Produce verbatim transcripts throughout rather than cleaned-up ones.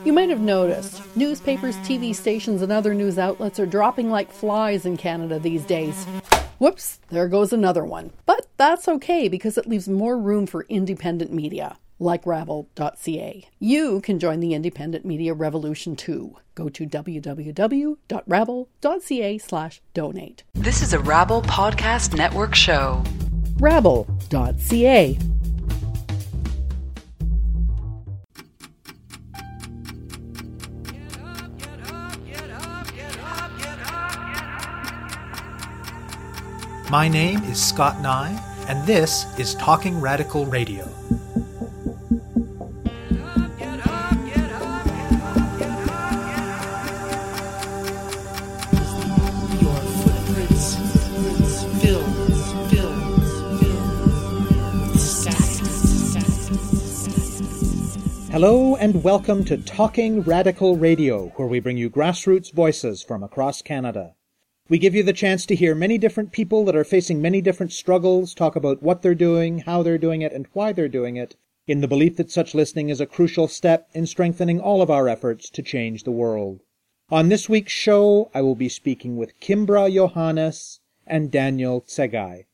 You might have noticed, newspapers, T V stations, and other news outlets are dropping like flies in Canada these days. Whoops, there goes another one. But that's okay because it leaves more room for independent media, like rabble dot c a. You can join the independent media revolution too. Go to w w w dot rabble dot c a slash donate. This is a Rabble Podcast Network show. rabble dot c a. My name is Scott Nye, and this is Talking Radical Radio. Hello and welcome to Talking Radical Radio, where we bring you grassroots voices from across Canada. We give you the chance to hear many different people that are facing many different struggles, talk about what they're doing, how they're doing it, and why they're doing it, in the belief that such listening is a crucial step in strengthening all of our efforts to change the world. On this week's show, I will be speaking with Kimbra Johannes and Daniel Tsegai.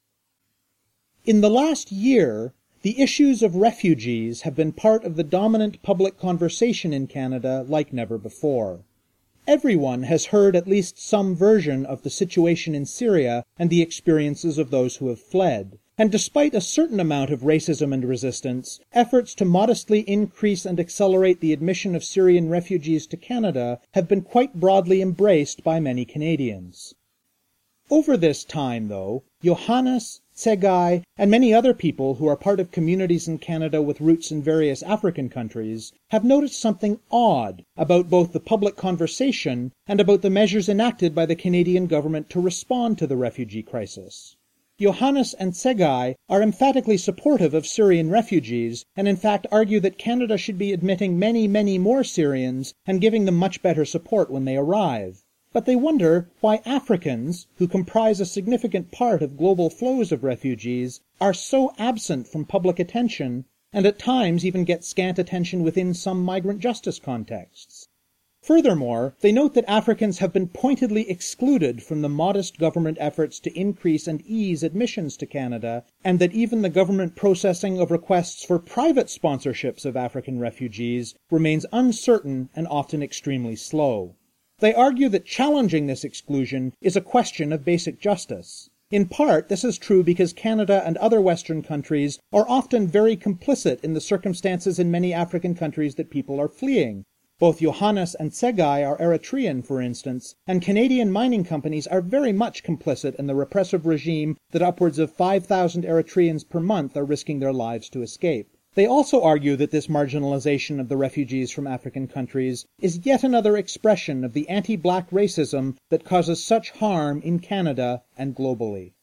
In the last year, the issues of refugees have been part of the dominant public conversation in Canada like never before. Everyone has heard at least some version of the situation in Syria and the experiences of those who have fled. And despite a certain amount of racism and resistance, efforts to modestly increase and accelerate the admission of Syrian refugees to Canada have been quite broadly embraced by many Canadians. Over this time, though, Johannes, Tsegai, and many other people who are part of communities in Canada with roots in various African countries have noticed something odd about both the public conversation and about the measures enacted by the Canadian government to respond to the refugee crisis. Johannes and Tsegai are emphatically supportive of Syrian refugees and in fact argue that Canada should be admitting many, many more Syrians and giving them much better support when they arrive. But they wonder why Africans, who comprise a significant part of global flows of refugees, are so absent from public attention and at times even get scant attention within some migrant justice contexts. Furthermore, they note that Africans have been pointedly excluded from the modest government efforts to increase and ease admissions to Canada, and that even the government processing of requests for private sponsorships of African refugees remains uncertain and often extremely slow. They argue that challenging this exclusion is a question of basic justice. In part, this is true because Canada and other Western countries are often very complicit in the circumstances in many African countries that people are fleeing. Both Johannes and Tsegai are Eritrean, for instance, and Canadian mining companies are very much complicit in the repressive regime that upwards of five thousand Eritreans per month are risking their lives to escape. They also argue that this marginalization of the refugees from African countries is yet another expression of the anti-black racism that causes such harm in Canada and globally.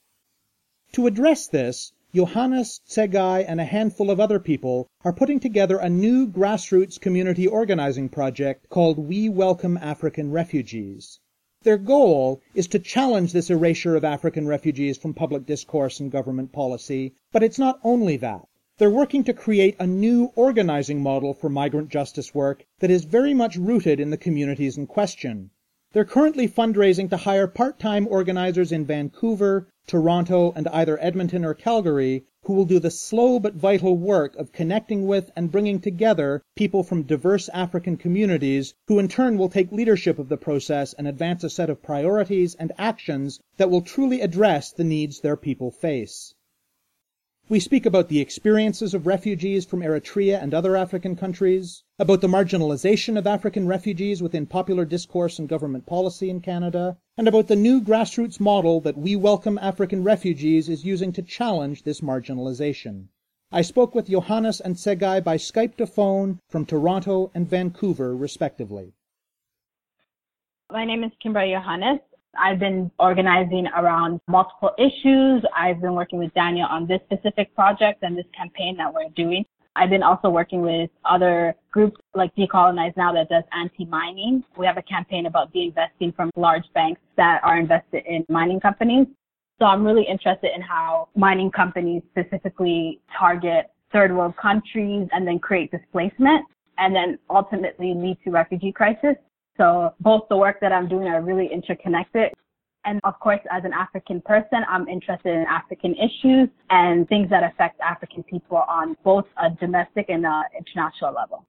To address this, Johannes, Tsegai, and a handful of other people are putting together a new grassroots community organizing project called We Welcome African Refugees. Their goal is to challenge this erasure of African refugees from public discourse and government policy, but it's not only that. They're working to create a new organizing model for migrant justice work that is very much rooted in the communities in question. They're currently fundraising to hire part-time organizers in Vancouver, Toronto, and either Edmonton or Calgary who will do the slow but vital work of connecting with and bringing together people from diverse African communities who in turn will take leadership of the process and advance a set of priorities and actions that will truly address the needs their people face. We speak about the experiences of refugees from Eritrea and other African countries, about the marginalization of African refugees within popular discourse and government policy in Canada, and about the new grassroots model that We Welcome African Refugees is using to challenge this marginalization. I spoke with Johannes and Tsegai by Skype to phone from Toronto and Vancouver, respectively. My name is Kimbra Johannes. I've been organizing around multiple issues. I've been working with Daniel on this specific project and this campaign that we're doing. I've been also working with other groups like Decolonize Now that does anti-mining. We have a campaign about de-investing from large banks that are invested in mining companies. So I'm really interested in how mining companies specifically target third world countries and then create displacement. and then ultimately lead to refugee crisis. So both the work that I'm doing are really interconnected. And of course, as an African person, I'm interested in African issues and things that affect African people on both a domestic and a international level.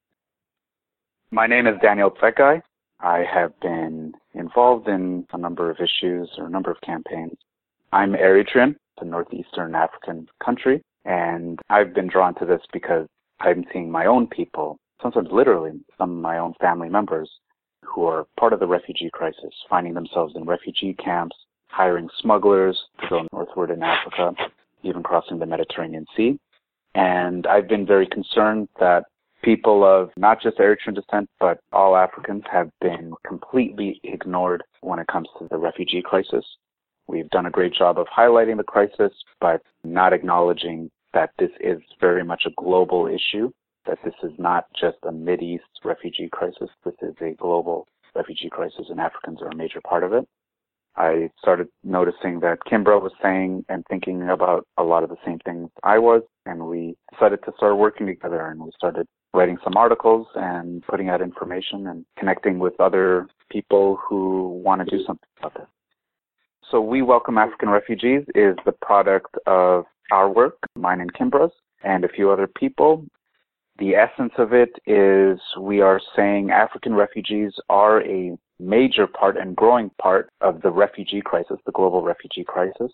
My name is Daniel Tsekai. I have been involved in a number of issues or a number of campaigns. I'm Eritrean, a northeastern African country, and I've been drawn to this because I'm seeing my own people, sometimes literally some of my own family members, who are part of the refugee crisis, finding themselves in refugee camps, hiring smugglers to go northward in Africa, even crossing the Mediterranean Sea. And I've been very concerned that people of not just Eritrean descent, but all Africans have been completely ignored when it comes to the refugee crisis. We've done a great job of highlighting the crisis, but not acknowledging that this is very much a global issue, that this is not just a Mideast refugee crisis. This is a global refugee crisis, and Africans are a major part of it. I started noticing that Kimbra was saying and thinking about a lot of the same things I was, and we decided to start working together, and we started writing some articles and putting out information and connecting with other people who want to do something about this. So We Welcome African Refugees is the product of our work, mine and Kimbra's, and a few other people. The essence of it is we are saying African refugees are a major part and growing part of the refugee crisis, the global refugee crisis.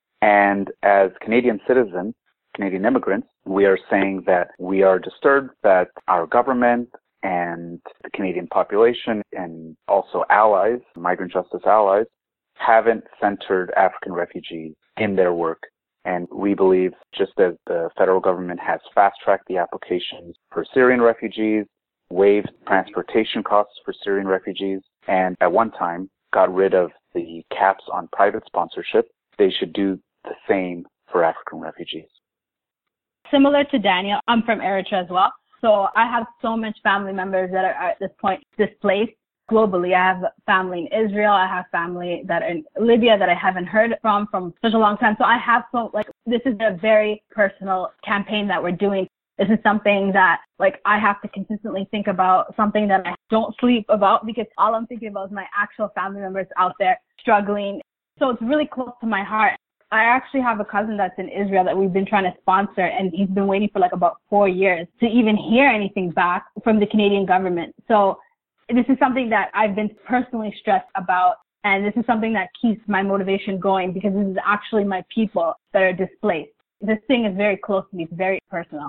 And as Canadian citizens, Canadian immigrants, we are saying that we are disturbed that our government and the Canadian population and also allies, migrant justice allies, haven't centered African refugees in their work. And we believe just as the federal government has fast-tracked the applications for Syrian refugees, waived transportation costs for Syrian refugees, and at one time got rid of the caps on private sponsorship, they should do the same for African refugees. Similar to Daniel, I'm from Eritrea as well. So I have so much family members that are at this point displaced globally. I have family in Israel. I have family that are in Libya that I haven't heard from from such a long time. So I have so, like, this is a very personal campaign that we're doing. This is something that, like, I have to consistently think about, something that I don't sleep about, because all I'm thinking about is my actual family members out there struggling. So it's really close to my heart. I actually have a cousin that's in Israel that we've been trying to sponsor, and he's been waiting for like about four years to even hear anything back from the Canadian government. So this is something that I've been personally stressed about, and this is something that keeps my motivation going, because this is actually my people that are displaced. This thing is very close to me. It's very personal.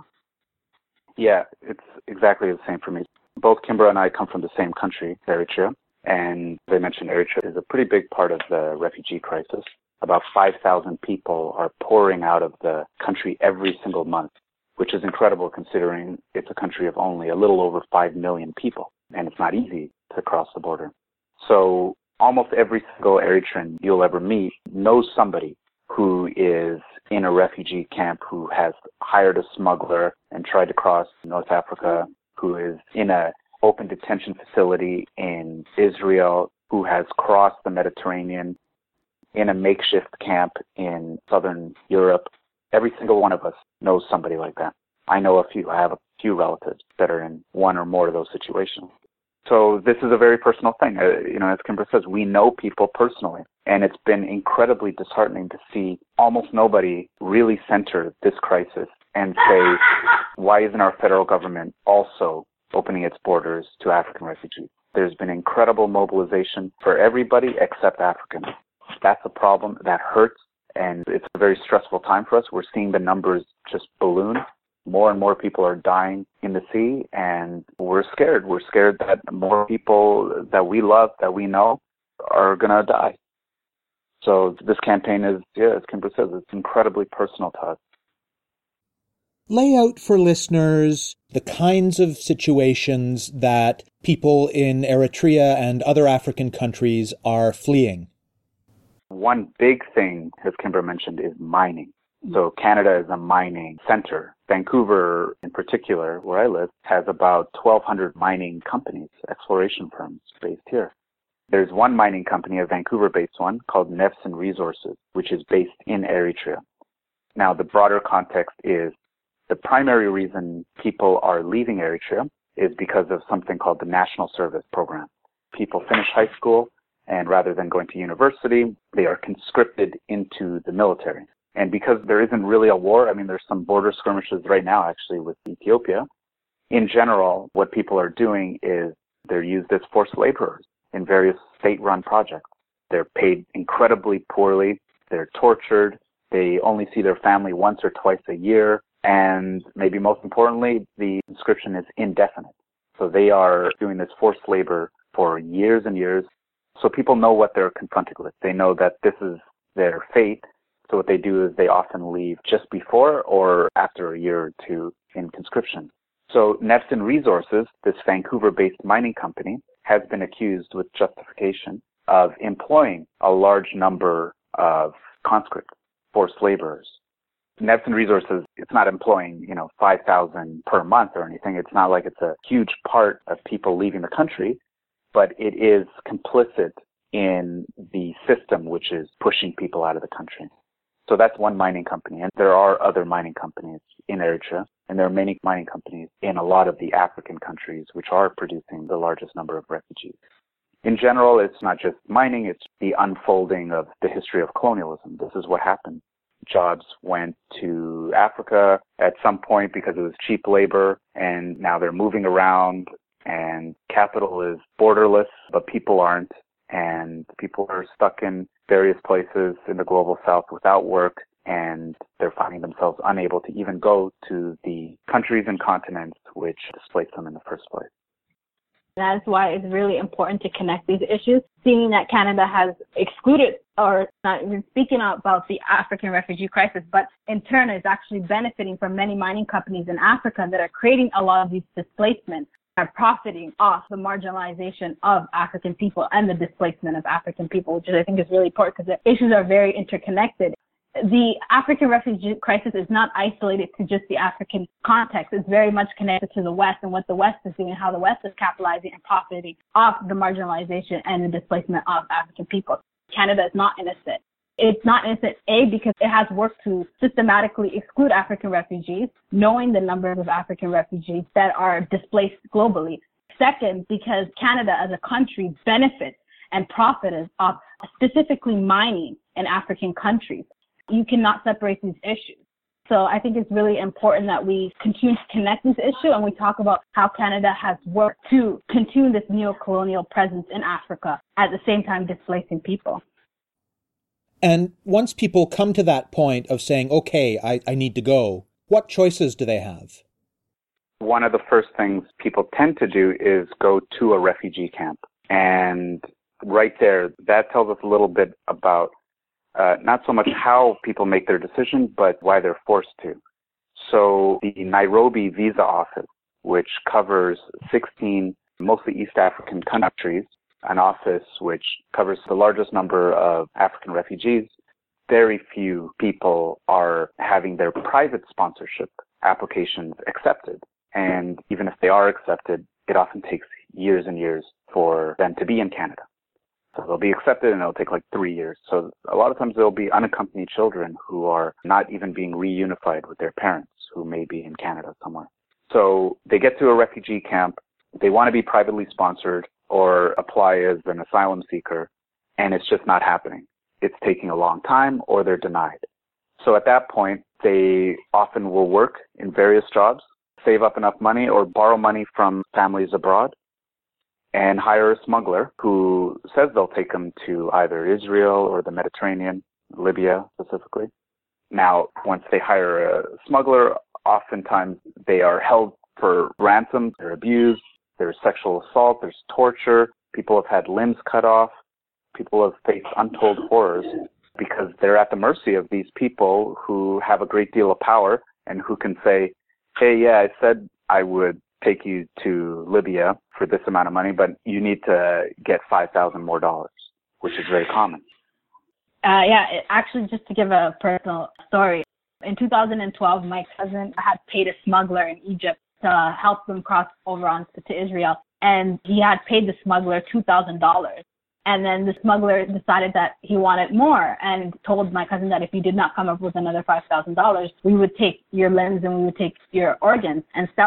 Yeah, it's exactly the same for me. Both Kimbra and I come from the same country, Eritrea, and as I mentioned, Eritrea is a pretty big part of the refugee crisis. About five thousand people are pouring out of the country every single month, which is incredible considering it's a country of only a little over five million people, and it's not easy to cross the border. So almost every single Eritrean you'll ever meet knows somebody who is in a refugee camp, who has hired a smuggler and tried to cross North Africa, who is in a open detention facility in Israel, who has crossed the Mediterranean, in a makeshift camp in southern Europe. Every single one of us knows somebody like that. I know a few. I have a few relatives that are in one or more of those situations. So this is a very personal thing. Uh, you know, as Kimbra says, we know people personally, and it's been incredibly disheartening to see almost nobody really center this crisis and say, why isn't our federal government also opening its borders to African refugees? There's been incredible mobilization for everybody except Africans. That's a problem that hurts, and it's a very stressful time for us. We're seeing the numbers just balloon. More and more people are dying in the sea, and we're scared. We're scared that more people that we love, that we know, are going to die. So this campaign is, yeah, as Kimbra says, it's incredibly personal to us. Lay out for listeners the kinds of situations that people in Eritrea and other African countries are fleeing. One big thing, as Kimbra mentioned, is mining. So Canada is a mining center. Vancouver, in particular, where I live, has about twelve hundred mining companies, exploration firms based here. There's one mining company, a Vancouver-based one, called Nevson Resources, which is based in Eritrea. Now, the broader context is the primary reason people are leaving Eritrea is because of something called the National Service Program. People finish high school, and rather than going to university, they are conscripted into the military. And because there isn't really a war, I mean, there's some border skirmishes right now, actually, with Ethiopia. In general, what people are doing is they're used as forced laborers in various state-run projects. They're paid incredibly poorly. They're tortured. They only see their family once or twice a year. And maybe most importantly, the conscription is indefinite. So they are doing this forced labor for years and years. So people know what they're confronted with. They know that this is their fate. So what they do is they often leave just before or after a year or two in conscription. So Nevston Resources, this Vancouver-based mining company, has been accused with justification of employing a large number of conscripts, forced laborers. Nevston Resources, it's not employing, you know, five thousand per month or anything. It's not like it's a huge part of people leaving the country, but it is complicit in the system which is pushing people out of the country. So that's one mining company. And there are other mining companies in Eritrea, and there are many mining companies in a lot of the African countries which are producing the largest number of refugees. In general, it's not just mining, it's the unfolding of the history of colonialism. This is what happened. Jobs went to Africa at some point because it was cheap labor, and now they're moving around, and capital is borderless, but people aren't, and people are stuck in various places in the global south without work, and they're finding themselves unable to even go to the countries and continents which displaced them in the first place. That's why it's really important to connect these issues, seeing that Canada has excluded, or not even speaking about the African refugee crisis, but in turn is actually benefiting from many mining companies in Africa that are creating a lot of these displacements, are profiting off the marginalization of African people and the displacement of African people, which is, I think is really important because the issues are very interconnected. The African refugee crisis is not isolated to just the African context. It's very much connected to the West and what the West is doing and how the West is capitalizing and profiting off the marginalization and the displacement of African people. Canada is not innocent. It's not innocent, A, because it has worked to systematically exclude African refugees, knowing the numbers of African refugees that are displaced globally. Second, because Canada as a country benefits and profits off specifically mining in African countries. You cannot separate these issues. So I think it's really important that we continue to connect this issue and we talk about how Canada has worked to continue this neo-colonial presence in Africa, at the same time displacing people. And once people come to that point of saying, okay, I, I need to go, what choices do they have? One of the first things people tend to do is go to a refugee camp. And right there, that tells us a little bit about Uh, not so much how people make their decision, but why they're forced to. So the Nairobi Visa Office, which covers sixteen mostly East African countries, an office which covers the largest number of African refugees, very few people are having their private sponsorship applications accepted. And even if they are accepted, it often takes years and years for them to be in Canada. So they'll be accepted and it'll take like three years. So a lot of times there'll be unaccompanied children who are not even being reunified with their parents who may be in Canada somewhere. So they get to a refugee camp, they want to be privately sponsored or apply as an asylum seeker, and it's just not happening. It's taking a long time or they're denied. So at that point, they often will work in various jobs, save up enough money or borrow money from families abroad, and hire a smuggler who says they'll take them to either Israel or the Mediterranean, Libya specifically. Now, once they hire a smuggler, oftentimes they are held for ransom, they're abused, there's sexual assault, there's torture, people have had limbs cut off, people have faced untold horrors because they're at the mercy of these people who have a great deal of power and who can say, hey, yeah, I said I would take you to Libya for this amount of money, but you need to get five thousand more dollars, which is very common. Uh, yeah, it, actually, just to give a personal story, in two thousand twelve, my cousin had paid a smuggler in Egypt to help them cross over on to Israel, and he had paid the smuggler two thousand dollars. And then the smuggler decided that he wanted more and told my cousin that if he did not come up with another five thousand dollars, we would take your limbs and we would take your organs and sell it.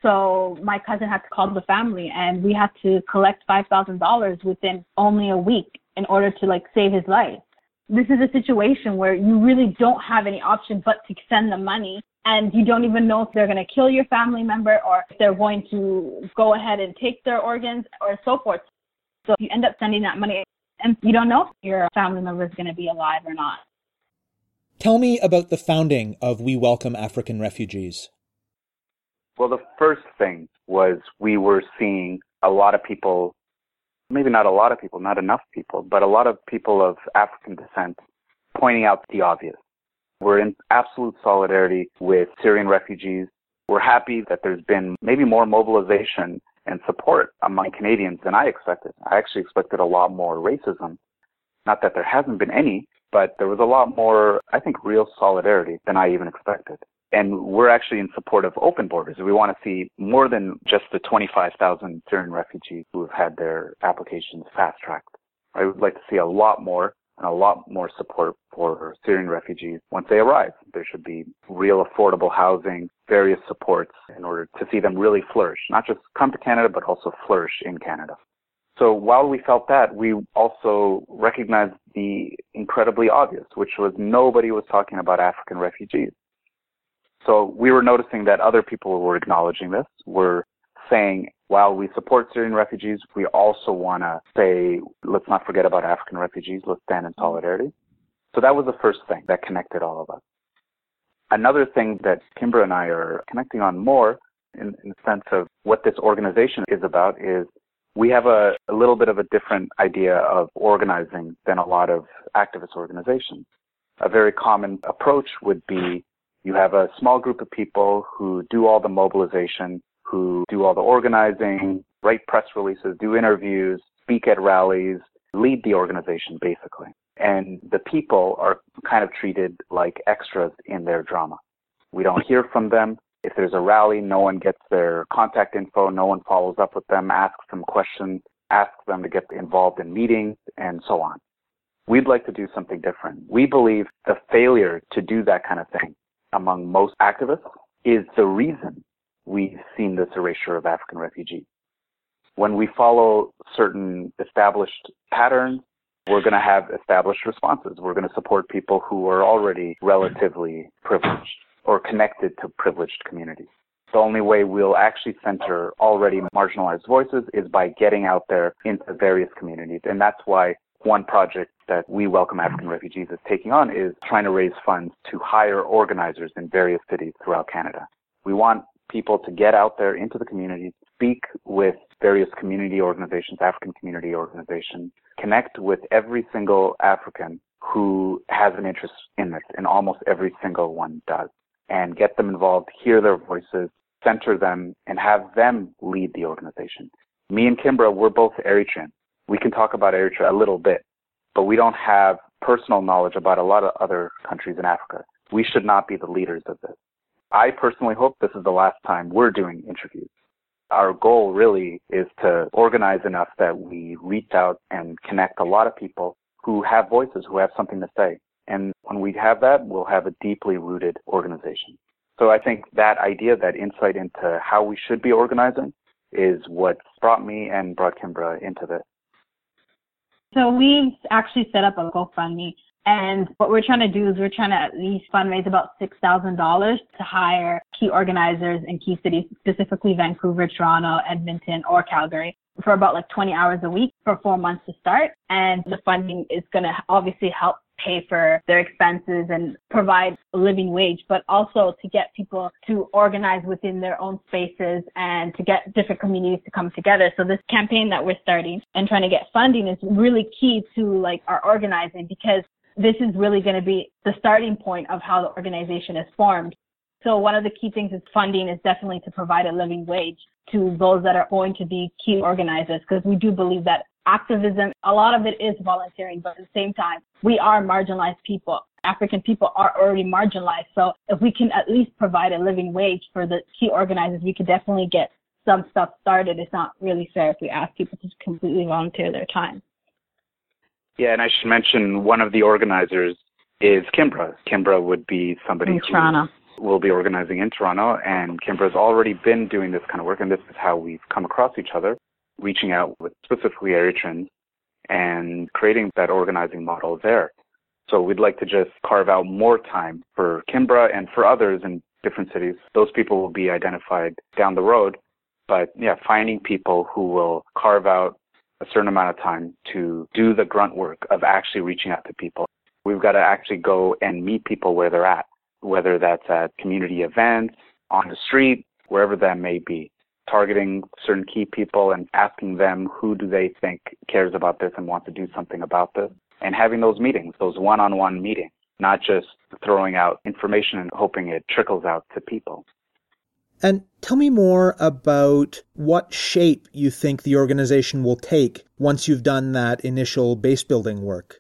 So my cousin had to call the family, and we had to collect five thousand dollars within only a week in order to like save his life. This is a situation where you really don't have any option but to send the money, and you don't even know if they're going to kill your family member or if they're going to go ahead and take their organs or so forth. So you end up sending that money, and you don't know if your family member is going to be alive or not. Tell me about the founding of We Welcome African Refugees. Well, the first thing was we were seeing a lot of people, maybe not a lot of people, not enough people, but a lot of people of African descent pointing out the obvious. We're in absolute solidarity with Syrian refugees. We're happy that there's been maybe more mobilization and support among Canadians than I expected. I actually expected a lot more racism. Not that there hasn't been any, but there was a lot more, I think, real solidarity than I even expected. And we're actually in support of open borders. We want to see more than just the twenty-five thousand Syrian refugees who have had their applications fast-tracked. I would like to see a lot more and a lot more support for Syrian refugees once they arrive. There should be real affordable housing, various supports in order to see them really flourish, not just come to Canada, but also flourish in Canada. So while we felt that, we also recognized the incredibly obvious, which was nobody was talking about African refugees. So we were noticing that other people were acknowledging this, were saying, while we support Syrian refugees, we also want to say, let's not forget about African refugees, let's stand in solidarity. So that was the first thing that connected all of us. Another thing that Kimbra and I are connecting on more, in, in the sense of what this organization is about, is we have a, a little bit of a different idea of organizing than a lot of activist organizations. A very common approach would be you have a small group of people who do all the mobilization, who do all the organizing, write press releases, do interviews, speak at rallies, lead the organization, basically. And the people are kind of treated like extras in their drama. We don't hear from them. If there's a rally, no one gets their contact info, no one follows up with them, asks them questions, asks them to get involved in meetings, and so on. We'd like to do something different. We believe the failure to do that kind of thing among most activists is the reason we've seen this erasure of African refugees. When we follow certain established patterns, we're going to have established responses. We're going to support people who are already relatively privileged or connected to privileged communities. The only way we'll actually center already marginalized voices is by getting out there into various communities. And that's why one project that We Welcome African Refugees is taking on is trying to raise funds to hire organizers in various cities throughout Canada. We want people to get out there into the communities, speak with various community organizations, African community organizations, connect with every single African who has an interest in this, and almost every single one does, and get them involved, hear their voices, center them, and have them lead the organization. Me and Kimbra, we're both Eritrean. We can talk about Eritrea a little bit, but we don't have personal knowledge about a lot of other countries in Africa. We should not be the leaders of this. I personally hope this is the last time we're doing interviews. Our goal really is to organize enough that we reach out and connect a lot of people who have voices, who have something to say. And when we have that, we'll have a deeply rooted organization. So I think that idea, that insight into how we should be organizing is what brought me and brought Kimbra into this. So we've actually set up a GoFundMe, and what we're trying to do is we're trying to at least fundraise about six thousand dollars to hire key organizers in key cities, specifically Vancouver, Toronto, Edmonton, or Calgary, for about like twenty hours a week for four months to start. And the funding is going to obviously help pay for their expenses and provide a living wage, but also to get people to organize within their own spaces and to get different communities to come together. So this campaign that we're starting and trying to get funding is really key to like our organizing, because this is really going to be the starting point of how the organization is formed. So one of the key things is funding is definitely to provide a living wage to those that are going to be key organizers, because we do believe that activism, a lot of it is volunteering, but at the same time, we are marginalized people. African people are already marginalized. So if we can at least provide a living wage for the key organizers, we could definitely get some stuff started. It's not really fair if we ask people to completely volunteer their time. Yeah, and I should mention one of the organizers is Kimbra. Kimbra would be somebody in who, Toronto. will be organizing in Toronto, and Kimbra's already been doing this kind of work, and this is how we've come across each other, reaching out with specifically Eritreans and creating that organizing model there. So we'd like to just carve out more time for Kimbra and for others in different cities. Those people will be identified down the road, but yeah, finding people who will carve out a certain amount of time to do the grunt work of actually reaching out to people. We've got to actually go and meet people where they're at, whether that's at community events, on the street, wherever that may be, targeting certain key people and asking them who do they think cares about this and wants to do something about this, and having those meetings, those one-on-one meetings, not just throwing out information and hoping it trickles out to people. And tell me more about what shape you think the organization will take once you've done that initial base building work.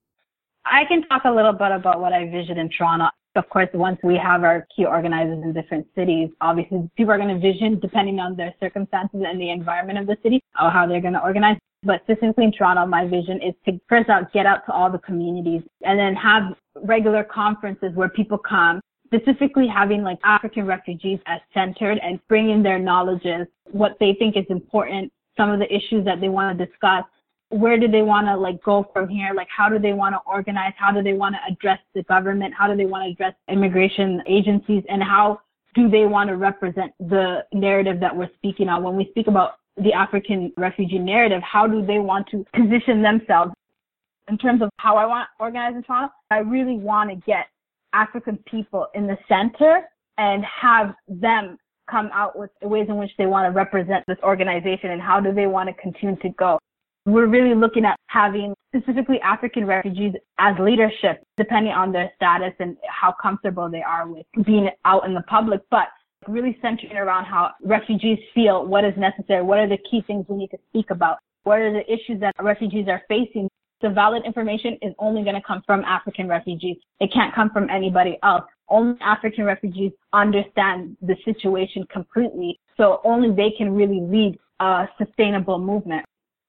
I can talk a little bit about what I vision in Toronto. Of course, once we have our key organizers in different cities, obviously people are going to vision, depending on their circumstances and the environment of the city, or how they're going to organize. But specifically in Toronto, my vision is to first out, get out to all the communities and then have regular conferences where people come, specifically having like African refugees as centered and bringing their knowledges, what they think is important, some of the issues that they want to discuss. Where do they want to like go from here? Like, how do they want to organize? How do they want to address the government? How do they want to address immigration agencies? And how do they want to represent the narrative that we're speaking on? When we speak about the African refugee narrative, how do they want to position themselves? In terms of how I want to organize in Toronto, I really want to get African people in the center and have them come out with ways in which they want to represent this organization and how do they want to continue to go. We're really looking at having specifically African refugees as leadership, depending on their status and how comfortable they are with being out in the public, but really centering around how refugees feel, what is necessary, what are the key things we need to speak about, what are the issues that refugees are facing. The valid information is only going to come from African refugees. It can't come from anybody else. Only African refugees understand the situation completely, so only they can really lead a sustainable movement.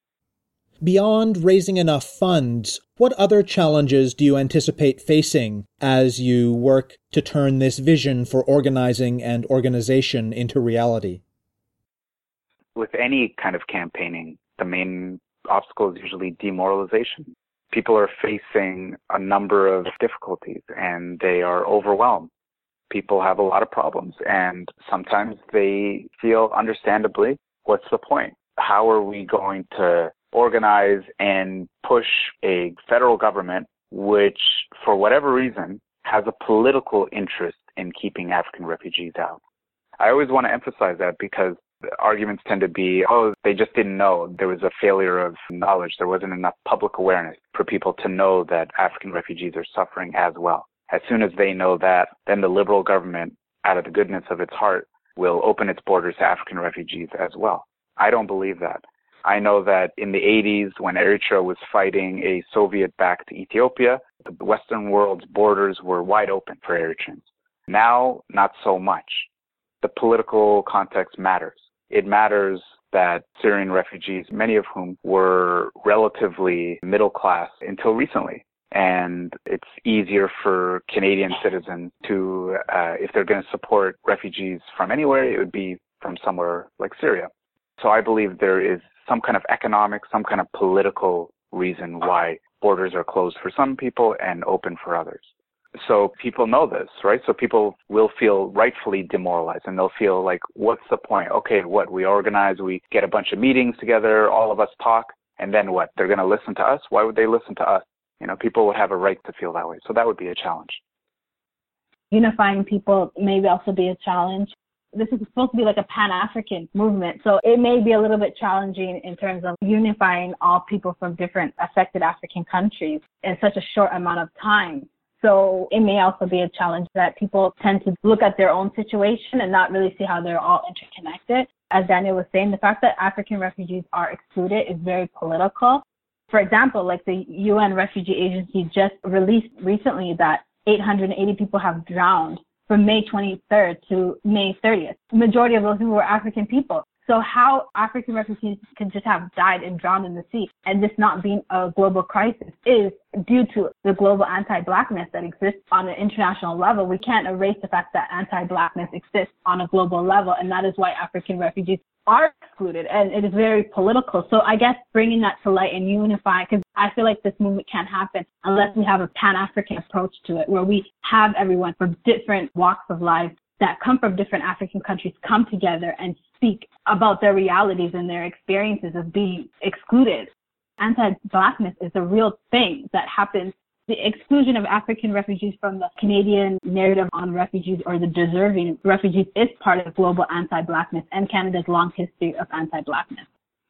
Beyond raising enough funds, what other challenges do you anticipate facing as you work to turn this vision for organizing and organization into reality? With any kind of campaigning, the main obstacle is usually demoralization. People are facing a number of difficulties and they are overwhelmed. People have a lot of problems and sometimes they feel, understandably, what's the point? How are we going to organize and push a federal government which, for whatever reason, has a political interest in keeping African refugees out? I always want to emphasize that because the arguments tend to be, oh, they just didn't know. There was a failure of knowledge. There wasn't enough public awareness for people to know that African refugees are suffering as well. As soon as they know that, then the Liberal government, out of the goodness of its heart, will open its borders to African refugees as well. I don't believe that. I know that in the eighties, when Eritrea was fighting a Soviet-backed Ethiopia, the Western world's borders were wide open for Eritreans. Now, not so much. The political context matters. It matters that Syrian refugees, many of whom were relatively middle class until recently, and it's easier for Canadian citizens to, uh, if they're going to support refugees from anywhere, it would be from somewhere like Syria. So I believe there is some kind of economic, some kind of political reason why borders are closed for some people and open for others. So people know this, right? So people will feel rightfully demoralized and they'll feel like, what's the point? Okay, what? We organize, we get a bunch of meetings together, all of us talk, and then what? They're going to listen to us? Why would they listen to us? You know, people would have a right to feel that way. So that would be a challenge. Unifying people may also be a challenge. This is supposed to be like a Pan-African movement, so it may be a little bit challenging in terms of unifying all people from different affected African countries in such a short amount of time. So it may also be a challenge that people tend to look at their own situation and not really see how they're all interconnected. As Daniel was saying, the fact that African refugees are excluded is very political. For example, like the U N Refugee Agency just released recently that eight hundred eighty people have drowned from May twenty-third to May thirtieth. The majority of those people were African people. So how African refugees can just have died and drowned in the sea and this not being a global crisis is due to the global anti-Blackness that exists on an international level. We can't erase the fact that anti-Blackness exists on a global level, and that is why African refugees are excluded, and it is very political. So I guess bringing that to light and unifying, because I feel like this movement can't happen unless we have a Pan-African approach to it, where we have everyone from different walks of life that come from different African countries come together and speak about their realities and their experiences of being excluded. Anti-Blackness is a real thing that happens. The exclusion of African refugees from the Canadian narrative on refugees or the deserving refugees is part of global anti-Blackness and Canada's long history of anti-Blackness.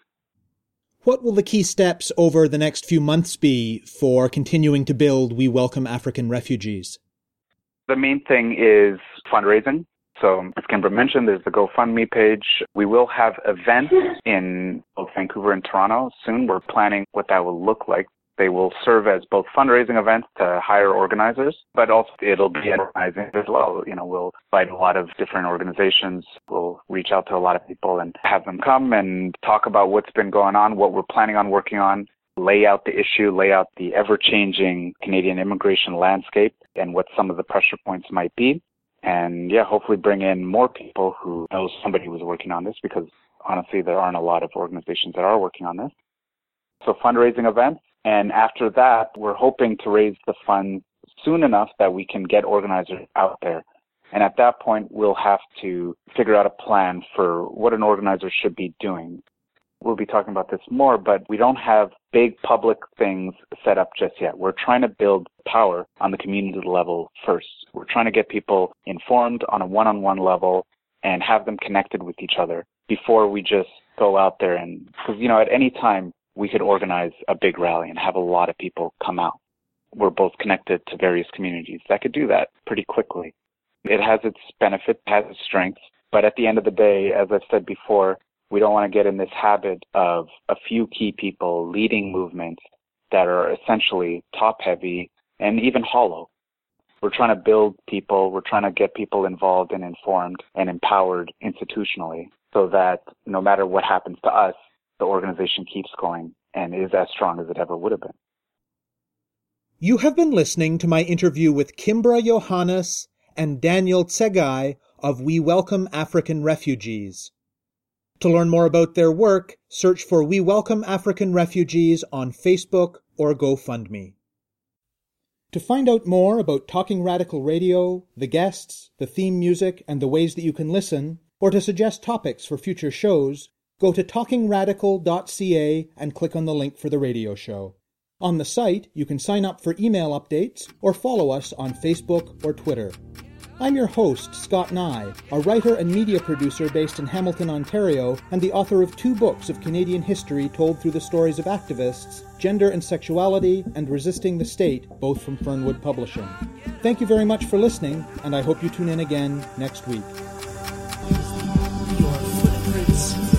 What will the key steps over the next few months be for continuing to build We Welcome African Refugees? The main thing is fundraising. So as Kimbra mentioned, there's the GoFundMe page. We will have events in both Vancouver and Toronto soon. We're planning what that will look like. They will serve as both fundraising events to hire organizers, but also it'll be organizing as well. You know, we'll invite a lot of different organizations. We'll reach out to a lot of people and have them come and talk about what's been going on, what we're planning on working on, lay out the issue, lay out the ever-changing Canadian immigration landscape and what some of the pressure points might be. And yeah, hopefully bring in more people who know somebody who's working on this, because honestly, there aren't a lot of organizations that are working on this. So fundraising events. And after that, we're hoping to raise the funds soon enough that we can get organizers out there. And at that point, we'll have to figure out a plan for what an organizer should be doing. We'll be talking about this more, but we don't have big public things set up just yet. We're trying to build power on the community level first. We're trying to get people informed on a one-on-one level and have them connected with each other before we just go out there. And because, you know, at any time we could organize a big rally and have a lot of people come out. We're both connected to various communities that could do that pretty quickly. It has its benefits, has its strengths, but at the end of the day, as I've said before, we don't want to get in this habit of a few key people leading movements that are essentially top-heavy and even hollow. We're trying to build people. We're trying to get people involved and informed and empowered institutionally so that no matter what happens to us, the organization keeps going and is as strong as it ever would have been. You have been listening to my interview with Kimbra Johannes and Daniel Tsegai of We Welcome African Refugees. To learn more about their work, search for We Welcome African Refugees on Facebook or GoFundMe. To find out more about Talking Radical Radio, the guests, the theme music, and the ways that you can listen, or to suggest topics for future shows, go to talking radical dot c a and click on the link for the radio show. On the site, you can sign up for email updates or follow us on Facebook or Twitter. I'm your host, Scott Nye, a writer and media producer based in Hamilton, Ontario, and the author of two books of Canadian history told through the stories of activists, Gender and Sexuality, and Resisting the State, both from Fernwood Publishing. Thank you very much for listening, and I hope you tune in again next week. Your footprints